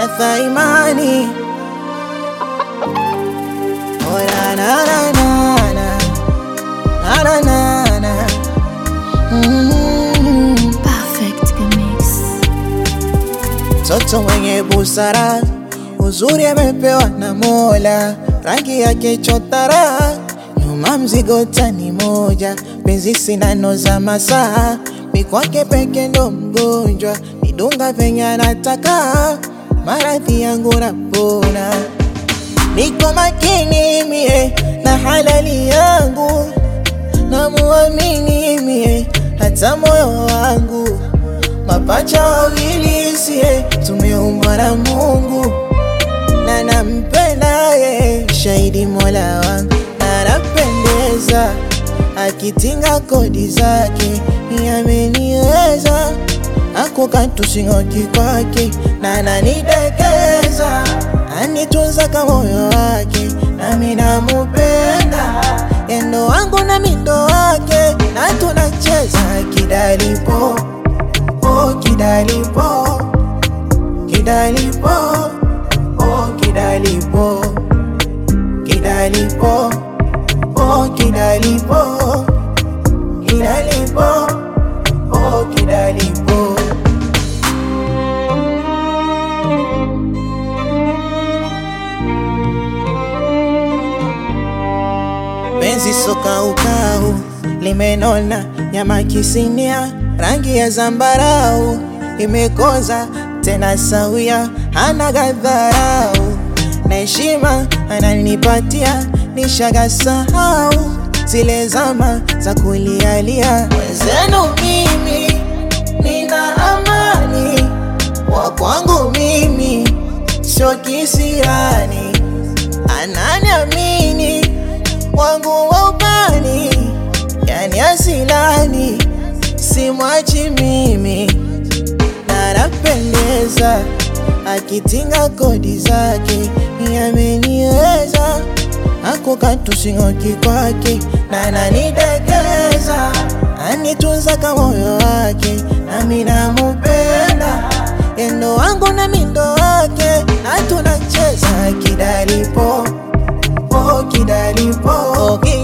na thaimani. Oh na na na na na na na na. Perfect Mix. Toto mwenye busara, uzuri amepewa na Mola, rangi yake chotara, nyuma mzigo tani moja, penzi sindano za masaa, mikwake peke ndo mgonjwa, nidunga venye anataka, maradhi yangu napona. Niko makini mie na halali yangu, na muamini mie hata moyo wangu, mapacha wawili sie tumeumbwa na Mungu, na nampenda ye shahidi Mola wangu, na napendeza akitinga kodi zake, ni ameniweza ako katusingoki kwake, na nanidekeza anitunza kama moyo wake, nami namupenda endo wangu na mindo wake, na tunacheza kidalipo, oh kidalipo, kidalipo, oh kidalipo, kidalipo, oh kidalipo, kidalipo, oh kidalipo. Penzi soka ukau limenona, nyama kisinia, rangi ya zambarau, imekoza tena sawia, hana gadharau, na heshima ananipatia, nishaga sahau zile zama za kulialia. Wenzenu mimi nina amani, wa kwangu mimi sio kisirani, ananiamini wangu wa ubani, yani asilani, simwachi mimi, na napendeza akitinga kodi zake, ni ameniweza ako katusingoki kwake, na nanidekeza anitunza kama moyo wake, nami namupenda endo wangu na mindo wake, na tunacheza kidalipo, oh kidalipo, oh